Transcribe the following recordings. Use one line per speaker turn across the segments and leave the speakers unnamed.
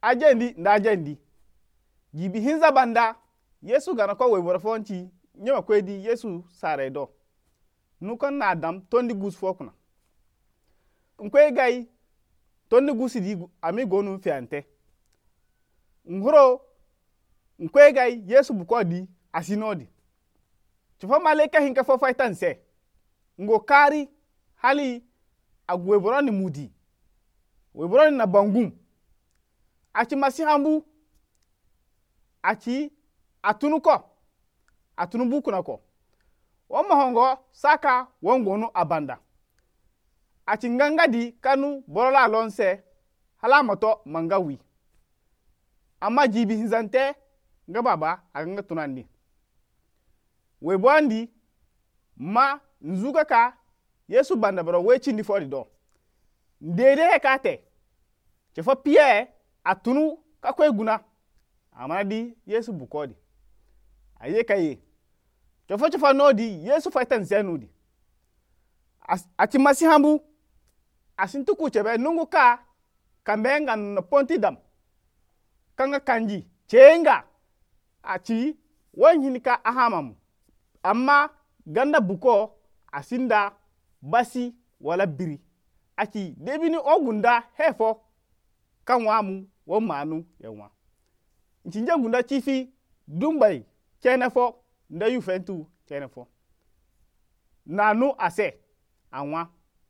ajendi nda ajendi jibi hinza banda yesu gana ko webora fonti nyema kwedi yesu sare do nukon na adam tondi gus fokuna nkwe gai tondi gusidi ami gonu fiante nhuro nkwe gai yesu bukodi asinodi chufo maleka hinka fo faitanse ngo kari hali agweboroni mudi weboroni na bangum achi masihambu achi atunu bukuna ko wama hongo saka wongonu abanda achi ngangadi kanu borola lonse hala moto mangawi amma jibi hinzante nga baba aganga tunandi weboandi ma nzuga ka yesu banda bro wechindi fodi do ndede kate chefo pie atunu ka kwe guna amadi yesu bukodi aye kaye chofo nodi yesu faitan zenudi ati masihambu asintu kuchebe nungu ka kambenga no ponti dam kanga kanji chenga achi wanyinika ahamamu amma ganda buko asinda basi wala biri achi debini ogunda hefo kanwamu wo manu yawa nchinja gunda chifi dumbai kenefo nda yufentu kenefo nanu ase anwa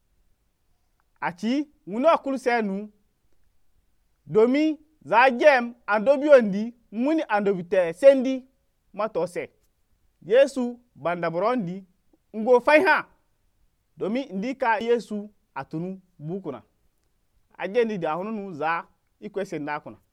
achi muno akulu senu domi za jem andobi ondi muni andobite sendi matose yesu banda borondi ngo faiha domi ndika yesu atunu bukuna ajendi da hununu za ikwese ndakuna